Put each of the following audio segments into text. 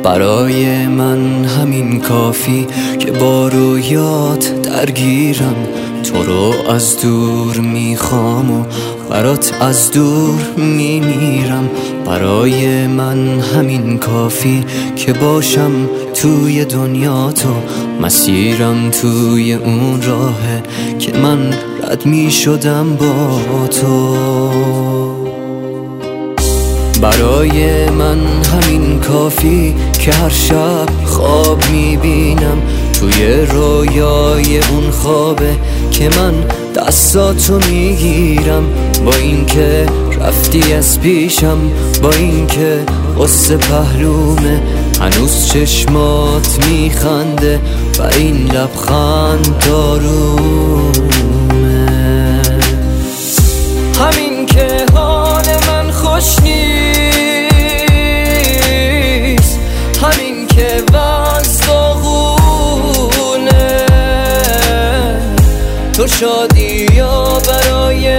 برای من همین کافی که با رویات درگیرم. تو رو از دور میخوام و برات از دور میمیرم. برای من همین کافی که باشم توی دنیا تو، مسیرم توی اون راهه که من رد میشدم با تو. برای من همین کافی که هر شب خواب میبینم توی رویای اون خوابه که من دستاتو میگیرم. با اینکه رفتی از پیشم، با اینکه قصه پهلومه، هنوز چشمات میخنده و این لبخند دارومه. همین که حال من خوش نیست، همین که وز داغونه، تو شادی یا برای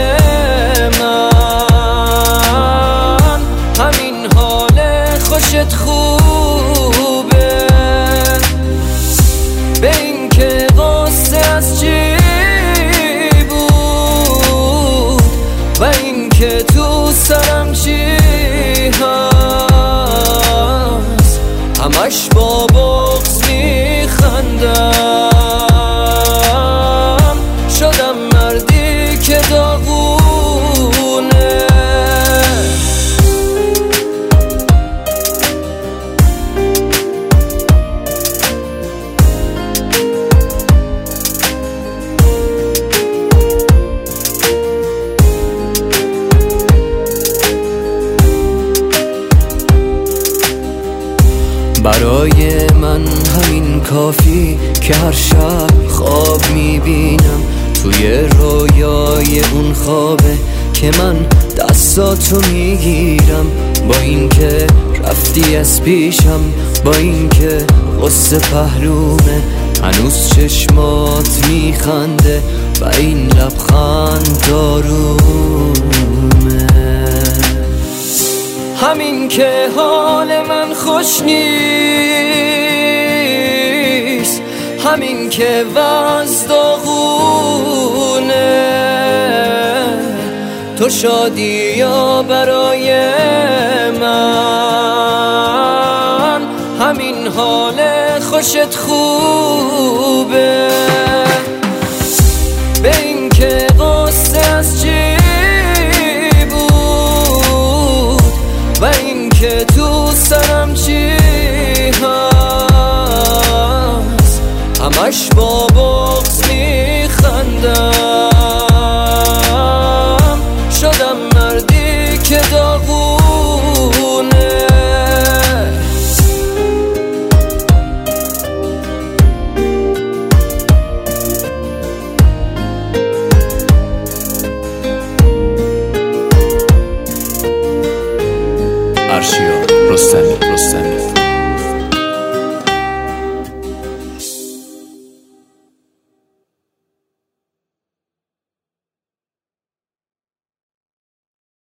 من، همین حال خوشت خوبه. به این که قصه از چی بود و این که تو سرم چی هست، همش با بغض میخندم. شدم مردی که داغونه. برای من همین کافی که هر شب خواب میبینم توی رویای اون خوابه که من دستاتو میگیرم. با اینکه رفتی از پیشم، با اینکه قصه پهلومه، هنوز چشمات میخنده و این لبخند دارومه. همین که حال من خوش نیست، همین که وز داغونه، تو شادی یا برای من، همین حال خوشت خوبه.